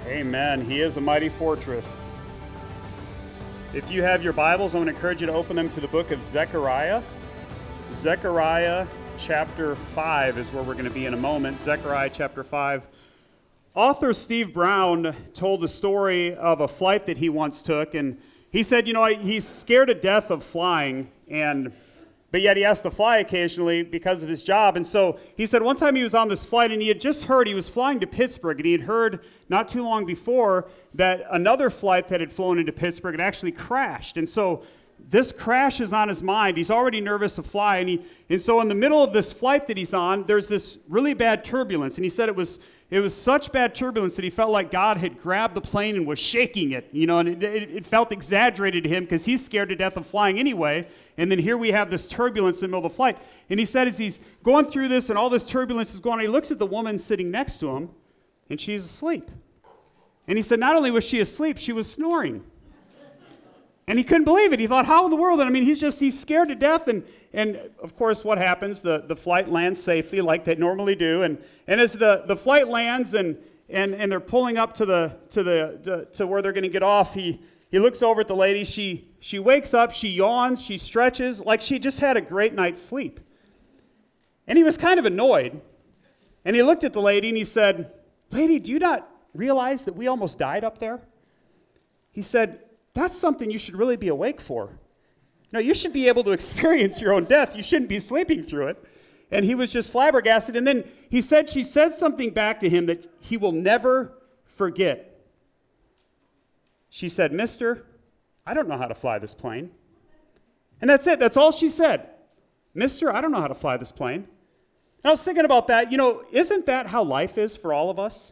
Amen. He is a mighty fortress. If you have your Bibles, I want to encourage you to open them to the book of Zechariah. Zechariah chapter 5 is where we're going to be in a moment. Zechariah chapter 5. Author Steve Brown told the story of a flight that he once took, and he said, he's scared to death of flying, but yet he has to fly occasionally because of his job. And so he said one time he was on this flight and he had just heard, he was flying to Pittsburgh, and he had heard not too long before that another flight that had flown into Pittsburgh had actually crashed. And so this crash is on his mind. He's already nervous to fly. And so in the middle of this flight that he's on, there's this really bad turbulence. And he said it was such bad turbulence that he felt like God had grabbed the plane and was shaking it, and it felt exaggerated to him because he's scared to death of flying anyway. And then here we have this turbulence in the middle of the flight. And he said as he's going through this and all this turbulence is going on, he looks at the woman sitting next to him, and she's asleep. And he said not only was she asleep, she was snoring. And he couldn't believe it. He thought, how in the world? And he's scared to death. And of course, what happens? The flight lands safely like they normally do. And as the flight lands and they're pulling up to where they're going to get off, he looks over at the lady. She wakes up, she yawns, she stretches like she just had a great night's sleep. And he was kind of annoyed. And he looked at the lady and he said, "Lady, do you not realize that we almost died up there?" He said, "That's something you should really be awake for. You should be able to experience your own death. You shouldn't be sleeping through it." And he was just flabbergasted. And then she said something back to him that he will never forget. She said, "Mister, I don't know how to fly this plane." And that's it. That's all she said. "Mister, I don't know how to fly this plane." And I was thinking about that. Isn't that how life is for all of us?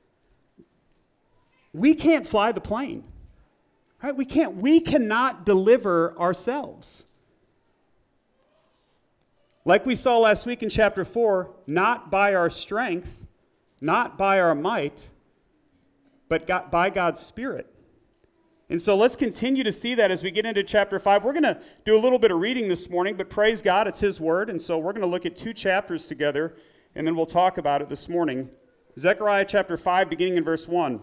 We can't fly the plane. Right? We cannot deliver ourselves. Like we saw last week in chapter 4, not by our strength, not by our might, but by God's Spirit. And so let's continue to see that as we get into chapter 5. We're going to do a little bit of reading this morning, but praise God, it's His Word. And so we're going to look at 2 chapters together, and then we'll talk about it this morning. Zechariah chapter 5, beginning in verse 1.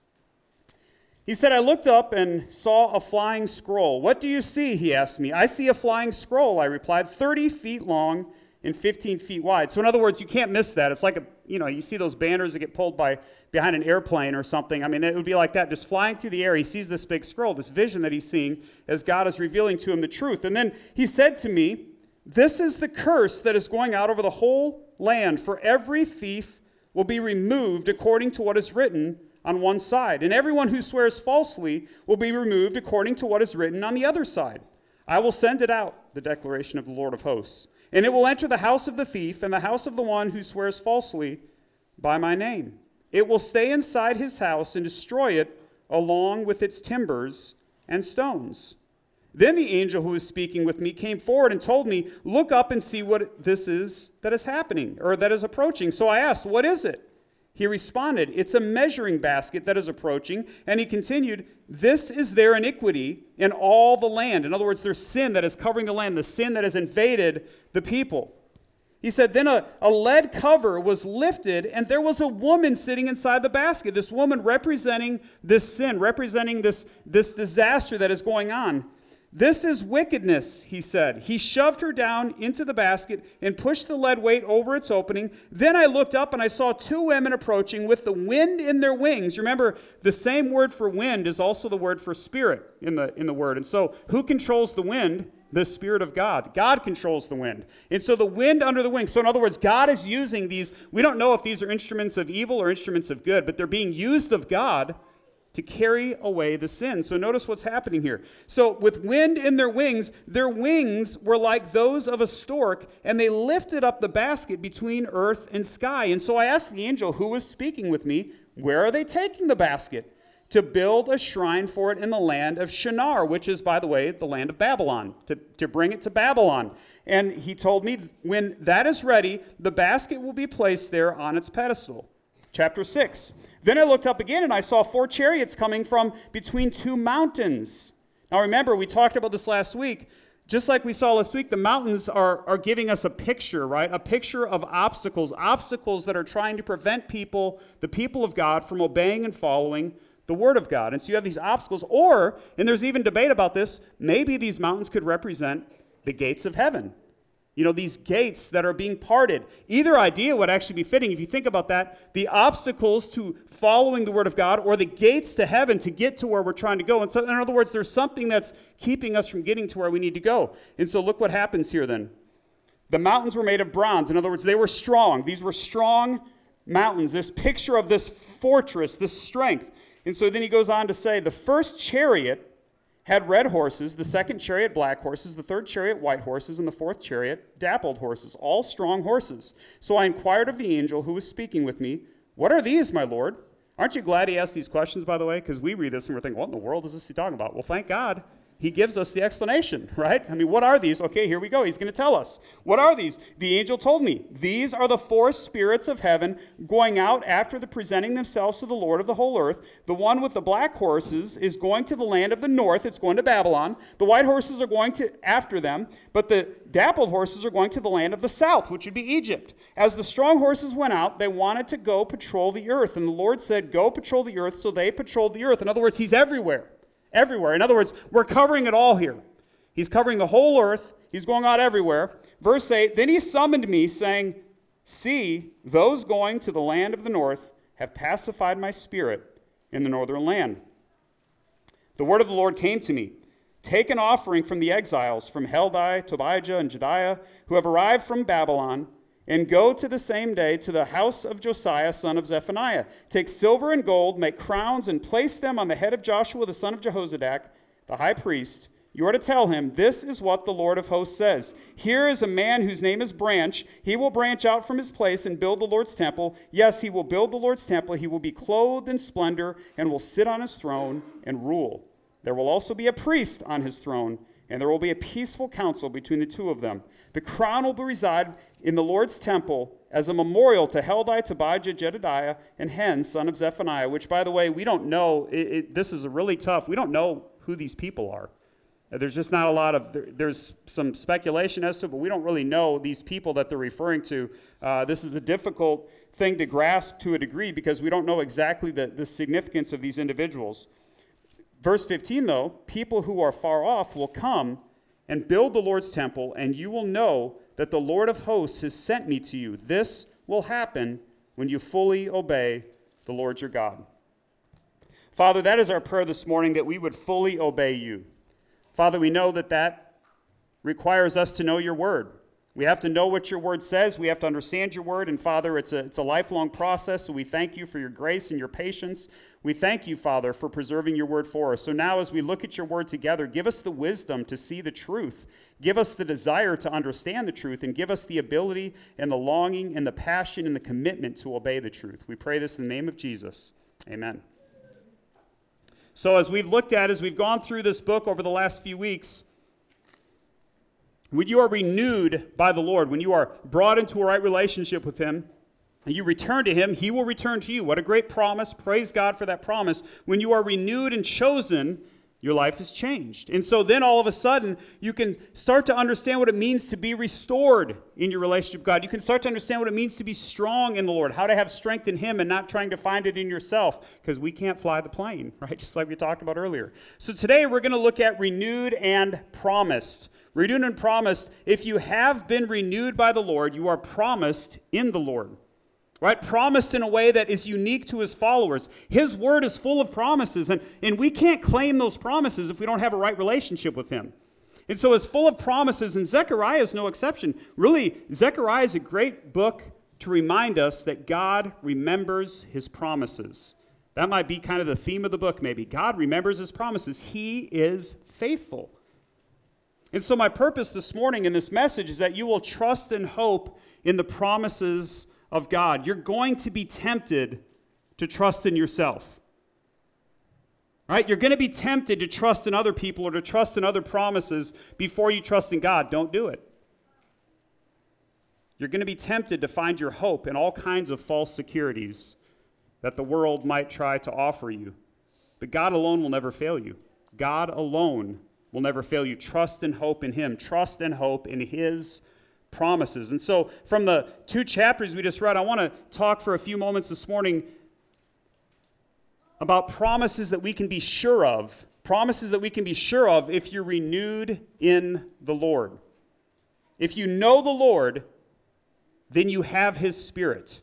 He said, "I looked up and saw a flying scroll." "What do you see?" he asked me. "I see a flying scroll," I replied, 30 feet long and 15 feet wide. So in other words, you can't miss that. It's like you see those banners that get pulled behind an airplane or something. It would be like that, just flying through the air. He sees this big scroll, this vision that he's seeing as God is revealing to him the truth. And then he said to me, "This is the curse that is going out over the whole land, for every thief will be removed according to what is written on one side, and everyone who swears falsely will be removed according to what is written on the other side. I will send it out, the declaration of the Lord of hosts, and it will enter the house of the thief and the house of the one who swears falsely by my name. It will stay inside his house and destroy it along with its timbers and stones." Then the angel who was speaking with me came forward and told me, "Look up and see what this is that is happening, or that is approaching." So I asked, "What is it?" He responded, "It's a measuring basket that is approaching." And he continued, "This is their iniquity in all the land." In other words, their sin that is covering the land, the sin that has invaded the people. He said, "Then a lead cover was lifted, and there was a woman sitting inside the basket." This woman representing this sin, representing this disaster that is going on. "This is wickedness," he said. He shoved her down into the basket and pushed the lead weight over its opening. Then I looked up and I saw 2 women approaching with the wind in their wings. Remember, the same word for wind is also the word for spirit in the word. And so who controls the wind? The Spirit of God. God controls the wind. And so the wind under the wings. So in other words, God is using these. We don't know if these are instruments of evil or instruments of good, but they're being used of God to carry away the sin. So notice what's happening here. So with wind in their wings were like those of a stork, and they lifted up the basket between earth and sky. And so I asked the angel who was speaking with me, "Where are they taking the basket?" "To build a shrine for it in the land of Shinar," which is, by the way, the land of Babylon, to bring it to Babylon. And he told me, "When that is ready, the basket will be placed there on its pedestal." Chapter 6. "Then I looked up again, and I saw 4 chariots coming from between 2 mountains." Now remember, we talked about this last week. Just like we saw last week, the mountains are giving us a picture, right? A picture of obstacles that are trying to prevent people, the people of God, from obeying and following the Word of God. And so you have these obstacles, and there's even debate about this, maybe these mountains could represent the gates of heaven. You know, these gates that are being parted. Either idea would actually be fitting if you think about that. The obstacles to following the Word of God, or the gates to heaven to get to where we're trying to go. And so, in other words, there's something that's keeping us from getting to where we need to go. And so look what happens here then. The mountains were made of bronze. In other words, they were strong. These were strong mountains. This picture of this fortress, this strength. And so then he goes on to say, the first chariot had red horses, the second chariot black horses, the third chariot white horses, and the fourth chariot dappled horses, all strong horses. So I inquired of the angel who was speaking with me, what are these, my Lord? Aren't you glad he asked these questions, by the way? Because we read this and we're thinking, what in the world is this he talking about? Well, thank God. He gives us the explanation, right? I mean, what are these? Okay, here we go. He's going to tell us. What are these? The angel told me, these are the four spirits of heaven going out after the presenting themselves to the Lord of the whole earth. The one with the black horses is going to the land of the north. It's going to Babylon. The white horses are going to after them, but the dappled horses are going to the land of the south, which would be Egypt. As the strong horses went out, they wanted to go patrol the earth. And the Lord said, go patrol the earth. So they patrolled the earth. In other words, he's everywhere. Everywhere. In other words, we're covering it all here. He's covering the whole earth. He's going out everywhere. Verse 8, then he summoned me, saying, see, those going to the land of the north have pacified my spirit in the northern land. The word of the Lord came to me. Take an offering from the exiles, from Heldai, Tobijah, and Jediah, who have arrived from Babylon, and go to the same day to the house of Josiah, son of Zephaniah. Take silver and gold, make crowns, and place them on the head of Joshua, the son of Jehozadak, the high priest. You are to tell him, this is what the Lord of hosts says. Here is a man whose name is Branch. He will branch out from his place and build the Lord's temple. Yes, he will build the Lord's temple. He will be clothed in splendor and will sit on his throne and rule. There will also be a priest on his throne, and there will be a peaceful counsel between the two of them. The crown will be reside in the Lord's temple as a memorial to Heldai, Tobijah, Jedediah, and Hen, son of Zephaniah, which, by the way, we don't know. This is really tough. We don't know who these people are. There's just not a lot of, there's some speculation as to it, but we don't really know these people that they're referring to. This is a difficult thing to grasp to a degree because we don't know exactly the significance of these individuals. Verse 15, though, people who are far off will come and build the Lord's temple, and you will know that the Lord of hosts has sent me to you. This will happen when you fully obey the Lord your God. Father, that is our prayer this morning, that we would fully obey you. Father, we know that requires us to know your word. We have to know what your word says. We have to understand your word. And Father, it's a lifelong process, so we thank you for your grace and your patience. We thank you, Father, for preserving your word for us. So now as we look at your word together, give us the wisdom to see the truth. Give us the desire to understand the truth, and give us the ability and the longing and the passion and the commitment to obey the truth. We pray this in the name of Jesus. Amen. So as we've gone through this book over the last few weeks, when you are renewed by the Lord, when you are brought into a right relationship with him, and you return to him, he will return to you. What a great promise. Praise God for that promise. When you are renewed and chosen, your life is changed. And so then all of a sudden, you can start to understand what it means to be restored in your relationship with God. You can start to understand what it means to be strong in the Lord, how to have strength in him and not trying to find it in yourself, because we can't fly the plane, right? Just like we talked about earlier. So today we're going to look at renewed and promised. Renewed and promised. If you have been renewed by the Lord, you are promised in the Lord. Right? Promised in a way that is unique to his followers. His word is full of promises, and we can't claim those promises if we don't have a right relationship with him. And so it's full of promises, and Zechariah is no exception. Really, Zechariah is a great book to remind us that God remembers his promises. That might be kind of the theme of the book, maybe. God remembers his promises. He is faithful. And so my purpose this morning in this message is that you will trust and hope in the promises of God. You're going to be tempted to trust in yourself. Right? You're going to be tempted to trust in other people or to trust in other promises before you trust in God. Don't do it. You're going to be tempted to find your hope in all kinds of false securities that the world might try to offer you. But God alone will never fail you. God alone will never fail you. Trust and hope in him. Trust and hope in his promises. And so from the 2 chapters we just read, I want to talk for a few moments this morning about promises that we can be sure of. Promises that we can be sure of if you're renewed in the Lord. If you know the Lord, then you have his Spirit.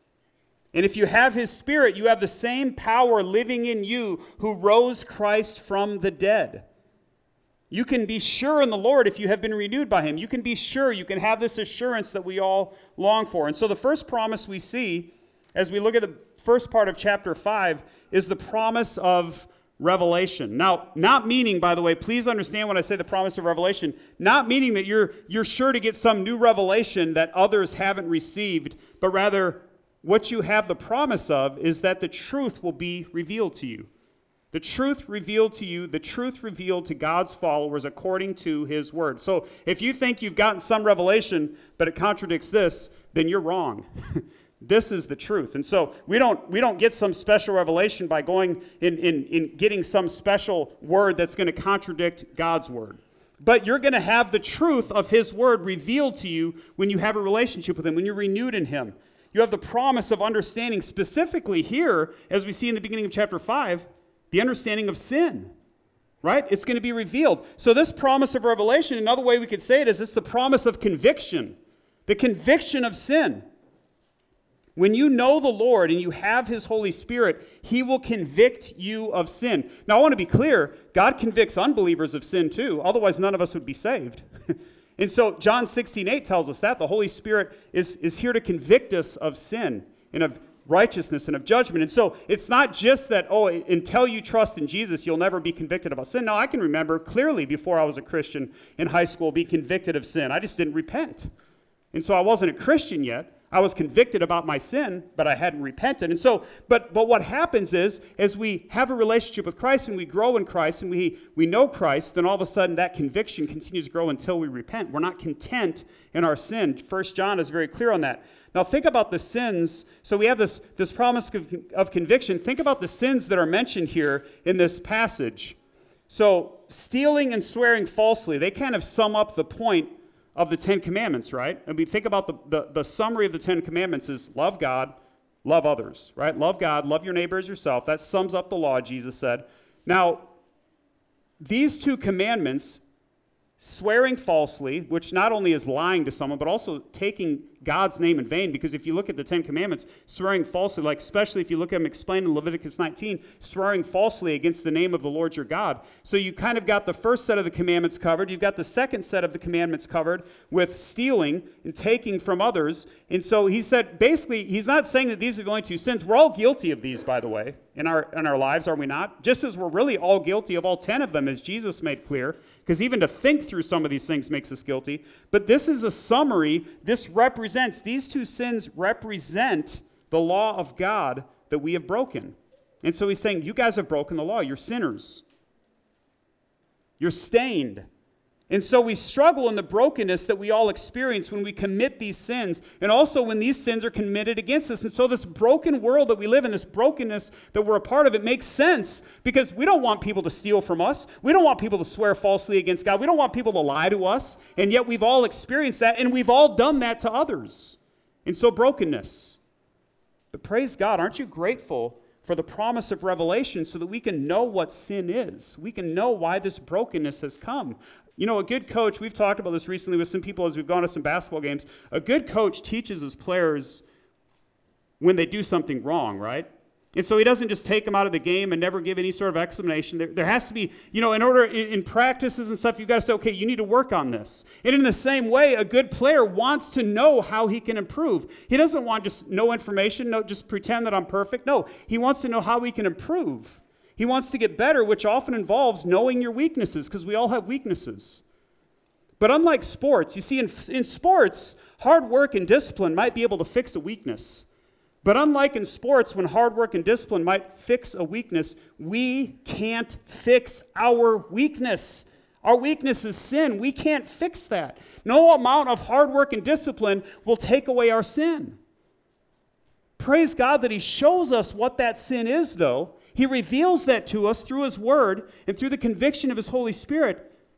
And if you have his Spirit, you have the same power living in you who rose Christ from the dead. You can be sure in the Lord if you have been renewed by him. You can be sure, you can have this assurance that we all long for. And so the first promise we see as we look at the first part of chapter 5 is the promise of revelation. Now, not meaning, by the way, please understand when I say the promise of revelation, not meaning that you're sure to get some new revelation that others haven't received, but rather what you have the promise of is that the truth will be revealed to you. The truth revealed to you, the truth revealed to God's followers according to his word. So if you think you've gotten some revelation, but it contradicts this, then you're wrong. This is the truth. And so we don't get some special revelation by going in getting some special word that's going to contradict God's word. But you're going to have the truth of his word revealed to you when you have a relationship with him, when you're renewed in him. You have the promise of understanding specifically here, as we see in the beginning of chapter 5, the understanding of sin, right? It's going to be revealed. So this promise of revelation, another way we could say it is it's the promise of conviction, the conviction of sin. When you know the Lord and you have his Holy Spirit, he will convict you of sin. Now, I want to be clear, God convicts unbelievers of sin too, otherwise none of us would be saved. And so John 16:8 tells us that the Holy Spirit is here to convict us of sin and of righteousness and of judgment. And so it's not just that, until you trust in Jesus, you'll never be convicted about sin. No, I can remember clearly before I was a Christian in high school being convicted of sin. I just didn't repent. And so I wasn't a Christian yet. I was convicted about my sin, but I hadn't repented. And so, but what happens is, as we have a relationship with Christ and we grow in Christ and we know Christ, then all of a sudden that conviction continues to grow until we repent. We're not content in our sin. 1 John is very clear on that. Now think about the sins. So we have this promise of conviction. Think about the sins that are mentioned here in this passage. So stealing and swearing falsely, they kind of sum up the point of the 10 Commandments, right? And we think about the summary of the 10 Commandments is love God, love others, right? Love God, love your neighbor as yourself. That sums up the law, Jesus said. Now, these 2 commandments, swearing falsely, which not only is lying to someone, but also taking God's name in vain, because if you look at the 10 Commandments, swearing falsely, like especially if you look at them explained in Leviticus 19, swearing falsely against the name of the Lord your God. So you kind of got the first set of the commandments covered. You've got the second set of the commandments covered with stealing and taking from others. And so he said, basically, he's not saying that these are the only 2 sins. We're all guilty of these, by the way, in our lives, are we not? Just as we're really all guilty of all 10 of them, as Jesus made clear, because even to think through some of these things makes us guilty. But this is a summary. These 2 sins represent the law of God that we have broken. And so he's saying, you guys have broken the law. You're sinners. You're stained. And so we struggle in the brokenness that we all experience when we commit these sins, and also when these sins are committed against us. And so this broken world that we live in, this brokenness that we're a part of, it makes sense because we don't want people to steal from us. We don't want people to swear falsely against God. We don't want people to lie to us. And yet we've all experienced that, and we've all done that to others. And so brokenness. But praise God, aren't you grateful for the promise of revelation so that we can know what sin is? We can know why this brokenness has come. You know, a good coach, we've talked about this recently with some people as we've gone to some basketball games. A good coach teaches his players when they do something wrong, right? And so he doesn't just take them out of the game and never give any sort of explanation. There has to be, in practices and stuff, you've got to say, okay, you need to work on this. And in the same way, a good player wants to know how he can improve. He doesn't want just no information, just pretend that I'm perfect. No, he wants to know how he can improve. He wants to get better, which often involves knowing your weaknesses, because we all have weaknesses. But unlike sports, you see, in sports, hard work and discipline might be able to fix a weakness. But unlike in sports, when hard work and discipline might fix a weakness, we can't fix our weakness. Our weakness is sin. We can't fix that. No amount of hard work and discipline will take away our sin. Praise God that he shows us what that sin is, though. He reveals that to us through his word and through the conviction of his Holy Spirit.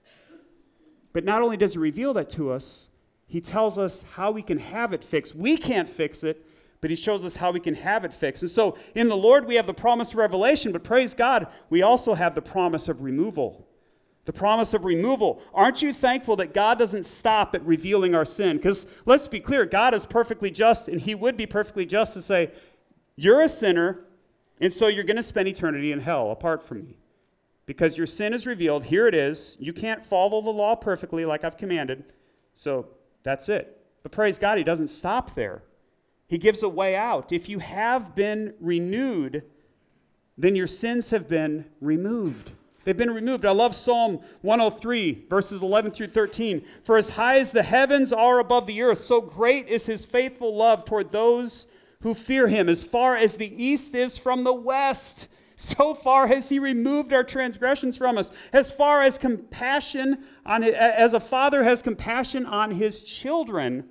But not only does he reveal that to us, he tells us how we can have it fixed. We can't fix it, but he shows us how we can have it fixed. And so in the Lord, we have the promise of revelation, but praise God, we also have the promise of removal. The promise of removal. Aren't you thankful that God doesn't stop at revealing our sin? Because let's be clear, God is perfectly just, and he would be perfectly just to say, you're a sinner, and so you're going to spend eternity in hell apart from me. Because your sin is revealed, here it is. You can't follow the law perfectly like I've commanded, so that's it. But praise God, he doesn't stop there. He gives a way out. If you have been renewed, then your sins have been removed. They've been removed. I love Psalm 103, verses 11 through 13. For as high as the heavens are above the earth, so great is his faithful love toward those who fear him. As far as the east is from the west, so far has he removed our transgressions from us. As far as compassion as a father has compassion on his children,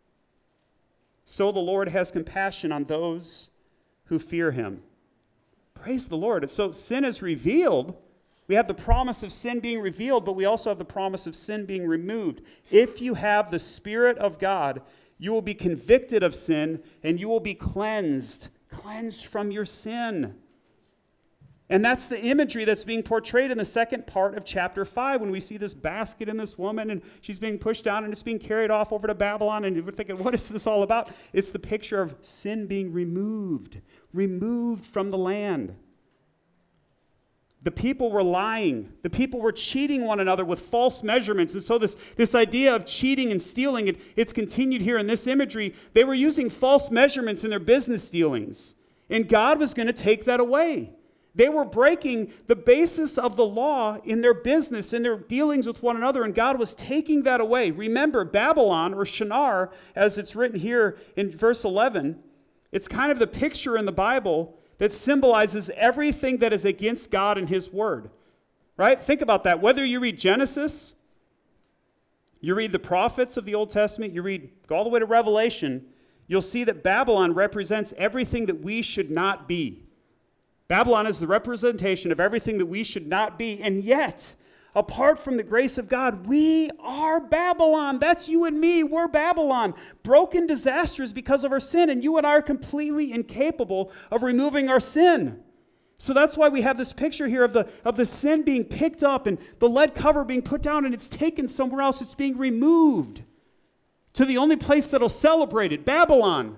so the Lord has compassion on those who fear him. Praise the Lord. So sin is revealed. We have the promise of sin being revealed, but we also have the promise of sin being removed. If you have the Spirit of God, you will be convicted of sin and you will be cleansed from your sin. And that's the imagery that's being portrayed in the second part of chapter 5 when we see this basket and this woman and she's being pushed down and it's being carried off over to Babylon, and we're thinking, what is this all about? It's the picture of sin being removed from the land. The people were lying. The people were cheating one another with false measurements. And so this idea of cheating and stealing, it's continued here in this imagery. They were using false measurements in their business dealings. And God was going to take that away. They were breaking the basis of the law in their business, in their dealings with one another, and God was taking that away. Remember, Babylon, or Shinar, as it's written here in verse 11, it's kind of the picture in the Bible that symbolizes everything that is against God and his word. Right? Think about that. Whether you read Genesis, you read the prophets of the Old Testament, go all the way to Revelation, you'll see that Babylon represents everything that we should not be. Babylon is the representation of everything that we should not be, and yet, apart from the grace of God, we are Babylon. That's you and me. We're Babylon. Broken, disastrous because of our sin, and you and I are completely incapable of removing our sin. So that's why we have this picture here of the sin being picked up and the lead cover being put down, and it's taken somewhere else. It's being removed to the only place that'll celebrate it, Babylon.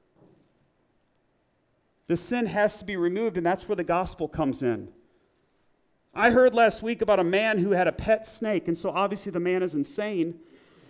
The sin has to be removed, and that's where the gospel comes in. I heard last week about a man who had a pet snake, and so obviously the man is insane.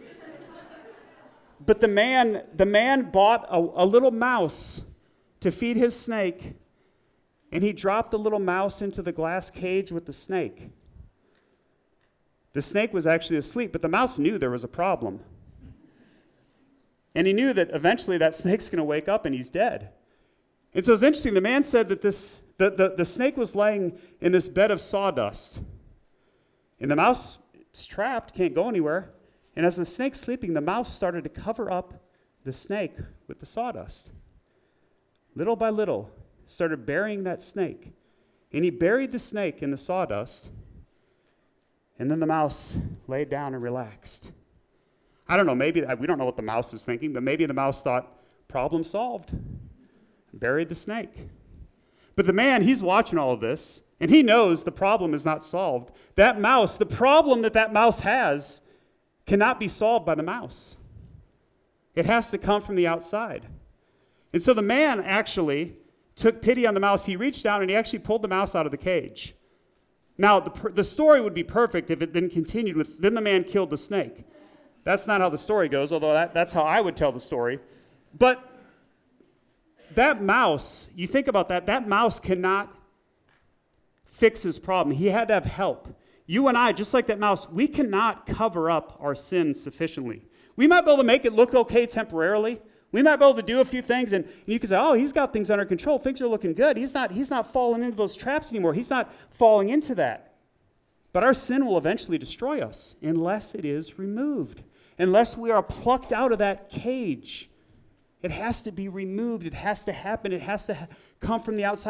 But the man bought a little mouse to feed his snake, and he dropped the little mouse into the glass cage with the snake. The snake was actually asleep, but the mouse knew there was a problem. And he knew that eventually that snake's going to wake up and he's dead. And so it's interesting. The man said that the snake was laying in this bed of sawdust. And the mouse is trapped, can't go anywhere. And as the snake's sleeping, the mouse started to cover up the snake with the sawdust. Little by little, started burying that snake. And he buried the snake in the sawdust. And then the mouse laid down and relaxed. I don't know, we don't know what the mouse is thinking, but maybe the mouse thought, problem solved. Buried the snake. But the man, he's watching all of this, and he knows the problem is not solved. That mouse, the problem that mouse has, cannot be solved by the mouse. It has to come from the outside. And so the man actually took pity on the mouse. He reached down and he actually pulled the mouse out of the cage. Now, the story would be perfect if it then continued with, then the man killed the snake. That's not how the story goes, although that's how I would tell the story. But that mouse, you think about that mouse cannot fix his problem. He had to have help. You and I, just like that mouse, we cannot cover up our sin sufficiently. We might be able to make it look okay temporarily. We might be able to do a few things, and you can say, oh, he's got things under control. Things are looking good. He's not falling into those traps anymore. He's not falling into that. But our sin will eventually destroy us unless it is removed, unless we are plucked out of that cage. It has to be removed. It has to happen. It has to come from the outside.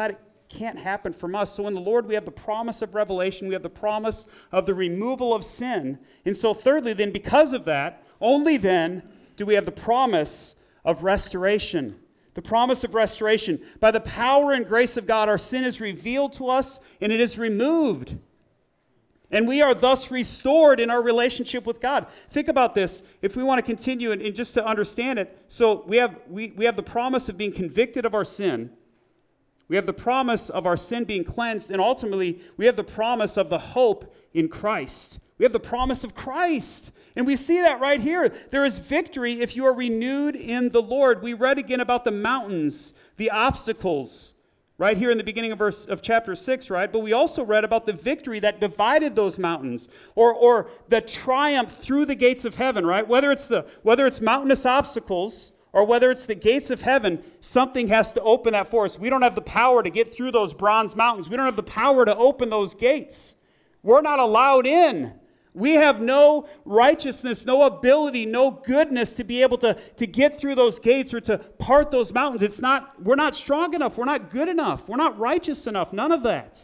can't happen from us. So in the Lord, we have the promise of revelation. We have the promise of the removal of sin. And so thirdly, then, because of that, only then do we have the promise of restoration. The promise of restoration. By the power and grace of God, our sin is revealed to us and it is removed. And we are thus restored in our relationship with God. Think about this, if we want to continue and just to understand it. So we have the promise of being convicted of our sin. We have the promise of our sin being cleansed. And ultimately, we have the promise of the hope in Christ. We have the promise of Christ. And we see that right here. There is victory if you are renewed in the Lord. We read again about the mountains, the obstacles, right here in the beginning of chapter 6, right? But we also read about the victory that divided those mountains, or the triumph through the gates of heaven, right? Whether it's mountainous obstacles or whether it's the gates of heaven, something has to open that for us. We don't have the power to get through those bronze mountains. We don't have the power to open those gates. We're not allowed in. We have no righteousness, no ability, no goodness to be able to get through those gates or to part those mountains. We're not strong enough. We're not good enough. We're not righteous enough. None of that.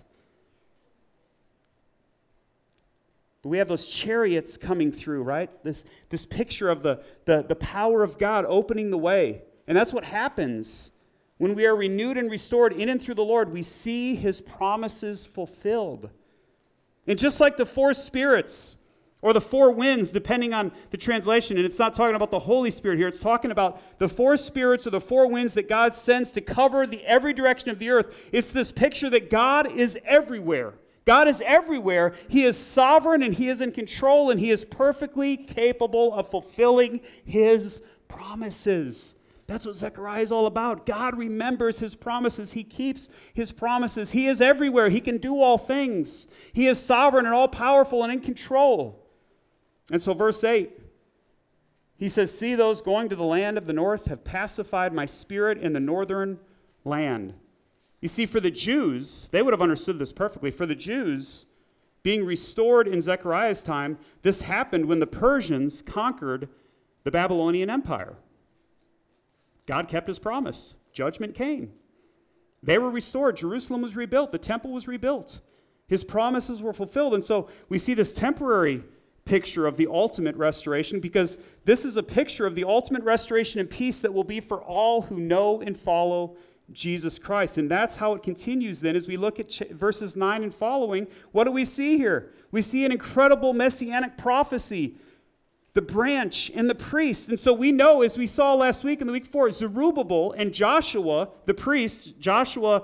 But we have those chariots coming through, right? This picture of the power of God opening the way. And that's what happens when we are renewed and restored in and through the Lord. We see his promises fulfilled. And just like the four spirits or the four winds, depending on the translation, and it's not talking about the Holy Spirit here, it's talking about the four spirits or the four winds that God sends to cover every direction of the earth. It's this picture that God is everywhere. God is everywhere. He is sovereign and he is in control and he is perfectly capable of fulfilling his promises. That's what Zechariah is all about. God remembers his promises. He keeps his promises. He is everywhere. He can do all things. He is sovereign and all-powerful and in control. And so verse 8, he says, "See, those going to the land of the north have pacified my spirit in the northern land." You see, for the Jews, they would have understood this perfectly. For the Jews, being restored in Zechariah's time, this happened when the Persians conquered the Babylonian Empire. God kept his promise. Judgment came. They were restored. Jerusalem was rebuilt. The temple was rebuilt. His promises were fulfilled. And so we see this temporary picture of the ultimate restoration, because this is a picture of the ultimate restoration and peace that will be for all who know and follow Jesus Christ. And that's how it continues then as we look at verses 9 and following. What do we see here? We see an incredible messianic prophecy, the branch and the priest. And so we know, as we saw last week and the week before, Zerubbabel and Joshua, the priest, Joshua,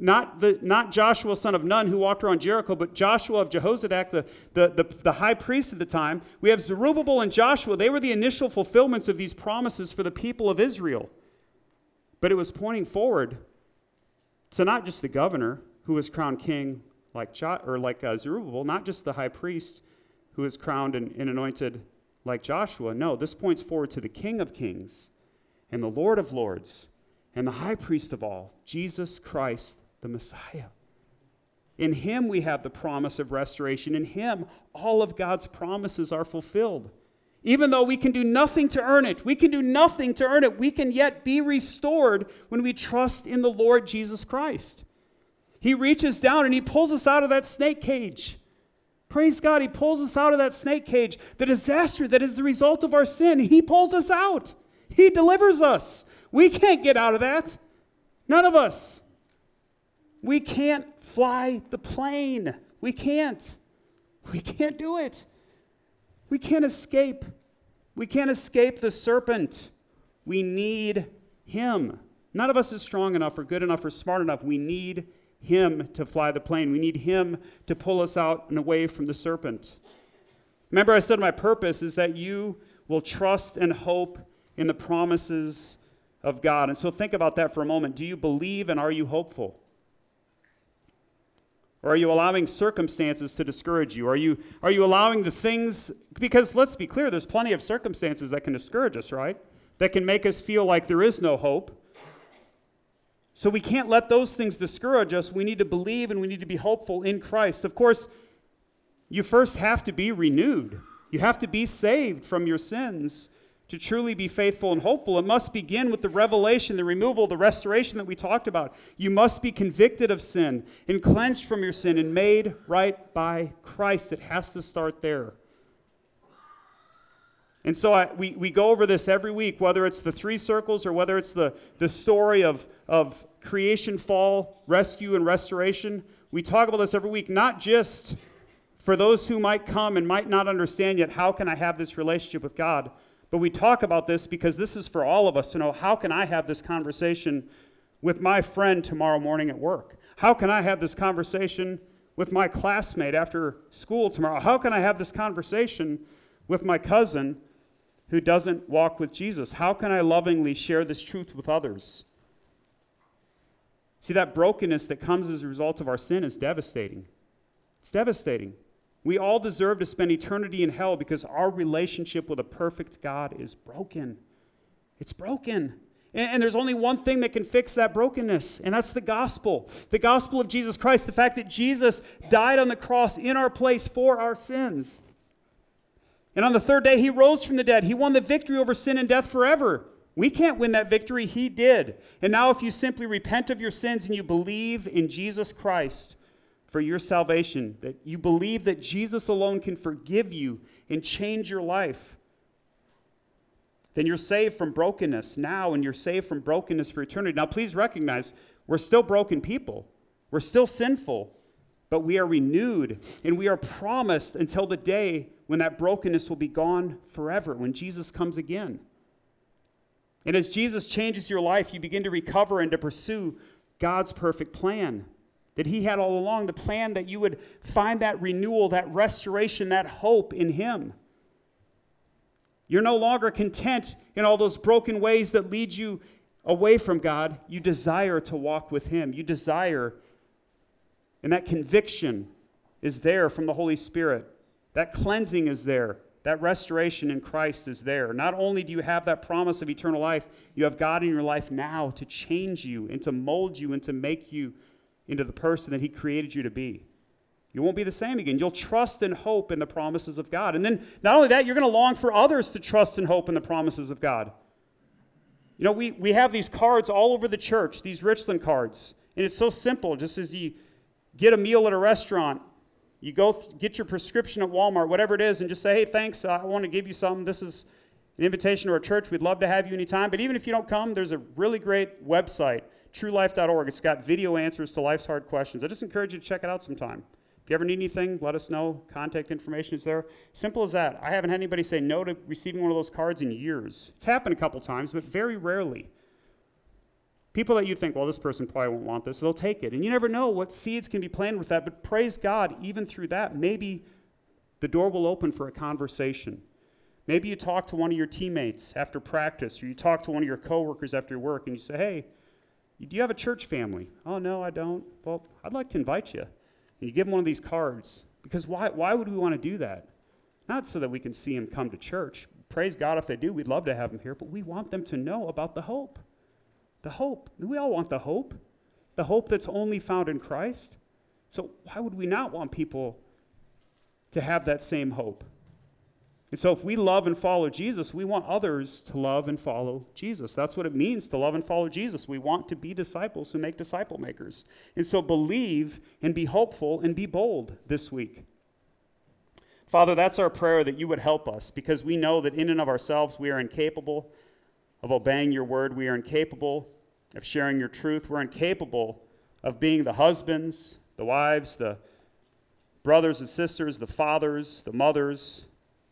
not Joshua son of Nun who walked around Jericho, but Joshua of Jehozadak, the high priest at the time. We have Zerubbabel and Joshua. They were the initial fulfillments of these promises for the people of Israel. But it was pointing forward to not just the governor who was crowned king like Zerubbabel, not just the high priest who was crowned and anointed like Joshua. No, this points forward to the King of Kings and the Lord of Lords and the high priest of all, Jesus Christ, the Messiah. In him we have the promise of restoration. In him, all of God's promises are fulfilled. Even though we can do nothing to earn it, we can yet be restored when we trust in the Lord Jesus Christ. He reaches down and he pulls us out of that snake cage. Praise God, he pulls us out of that snake cage. The disaster that is the result of our sin, he pulls us out. He delivers us. We can't get out of that. None of us. We can't fly the plane. We can't. We can't do it. We can't escape. We can't escape the serpent. We need him. None of us is strong enough or good enough or smart enough. We need him to fly the plane. We need him to pull us out and away from the serpent. Remember, I said my purpose is that you will trust and hope in the promises of God. And so think about that for a moment. Do you believe and are you hopeful? Or are you allowing circumstances to discourage you? Are you allowing the things, because let's be clear, there's plenty of circumstances that can discourage us, right? That can make us feel like there is no hope. So we can't let those things discourage us. We need to believe and we need to be hopeful in Christ. Of course, you first have to be renewed. You have to be saved from your sins to truly be faithful and hopeful, it must begin with the revelation, the removal, the restoration that we talked about. You must be convicted of sin and cleansed from your sin and made right by Christ. It has to start there. And so we go over this every week, whether it's the three circles or whether it's the story of creation, fall, rescue, and restoration. We talk about this every week, not just for those who might come and might not understand yet, how can I have this relationship with God? But we talk about this because this is for all of us to know, how can I have this conversation with my friend tomorrow morning at work? How can I have this conversation with my classmate after school tomorrow? How can I have this conversation with my cousin who doesn't walk with Jesus? How can I lovingly share this truth with others? See, that brokenness that comes as a result of our sin is devastating. It's devastating. We all deserve to spend eternity in hell because our relationship with a perfect God is broken. It's broken. And there's only one thing that can fix that brokenness, and that's the gospel. The gospel of Jesus Christ, the fact that Jesus died on the cross in our place for our sins. And on the third day, he rose from the dead. He won the victory over sin and death forever. We can't win that victory. He did. And now if you simply repent of your sins and you believe in Jesus Christ for your salvation, that you believe that Jesus alone can forgive you and change your life, then you're saved from brokenness now, and you're saved from brokenness for eternity. Now, please recognize, we're still broken people. We're still sinful, but we are renewed, and we are promised until the day when that brokenness will be gone forever, when Jesus comes again. And as Jesus changes your life, you begin to recover and to pursue God's perfect plan that he had all along, the plan that you would find that renewal, that restoration, that hope in him. You're no longer content in all those broken ways that lead you away from God. You desire to walk with him. You desire, and that conviction is there from the Holy Spirit. That cleansing is there. That restoration in Christ is there. Not only do you have that promise of eternal life, you have God in your life now to change you and to mold you and to make you into the person that he created you to be. You won't be the same again. You'll trust and hope in the promises of God. And then not only that, you're going to long for others to trust and hope in the promises of God. You know, we have these cards all over the church, these Richland cards. And it's so simple. Just as you get a meal at a restaurant, you go get your prescription at Walmart, whatever it is, and just say, hey, thanks, I want to give you something. This is an invitation to our church. We'd love to have you anytime. But even if you don't come, there's a really great website, truelife.org. It's got video answers to life's hard questions. I just encourage you to check it out sometime. If you ever need anything, let us know. Contact information is there. Simple as that. I haven't had anybody say no to receiving one of those cards in years. It's happened a couple times, but very rarely. People that you think, well, this person probably won't want this, they'll take it. And you never know what seeds can be planted with that, but praise God, even through that, maybe the door will open for a conversation. Maybe you talk to one of your teammates after practice, or you talk to one of your coworkers after work, and you say, hey, do you have a church family? Oh, no, I don't. Well, I'd like to invite you. And you give them one of these cards. Because why would we want to do that? Not so that we can see them come to church. Praise God if they do. We'd love to have them here. But we want them to know about the hope. The hope. We all want the hope. The hope that's only found in Christ. So why would we not want people to have that same hope? And so if we love and follow Jesus, we want others to love and follow Jesus. That's what it means to love and follow Jesus. We want to be disciples who make disciple makers. And so believe and be hopeful and be bold this week. Father, that's our prayer, that you would help us, because we know that in and of ourselves we are incapable of obeying your word. We are incapable of sharing your truth. We're incapable of being the husbands, the wives, the brothers and sisters, the fathers, the mothers,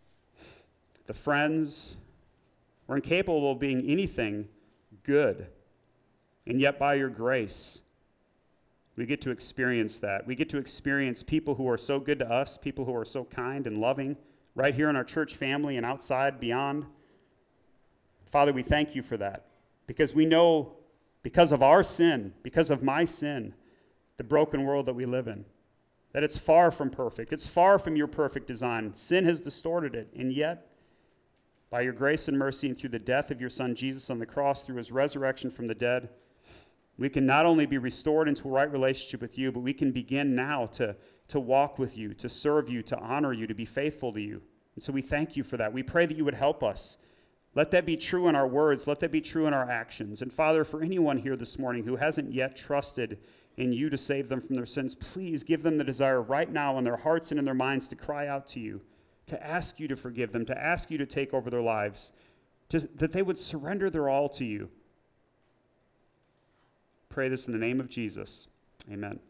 the friends. We're incapable of being anything good. And yet by your grace, we get to experience that. We get to experience people who are so good to us, people who are so kind and loving, right here in our church family and outside, beyond. Father, we thank you for that, because we know, because of our sin, because of my sin, the broken world that we live in, that it's far from perfect. It's far from your perfect design. Sin has distorted it, and yet, by your grace and mercy and through the death of your Son Jesus on the cross, through his resurrection from the dead, we can not only be restored into a right relationship with you, but we can begin now to walk with you, to serve you, to honor you, to be faithful to you. And so we thank you for that. We pray that you would help us Let that be true in our words. Let that be true in our actions. And Father, for anyone here this morning who hasn't yet trusted in you to save them from their sins, please give them the desire right now in their hearts and in their minds to cry out to you, to ask you to forgive them, to ask you to take over their lives, that they would surrender their all to you. Pray this in the name of Jesus. Amen.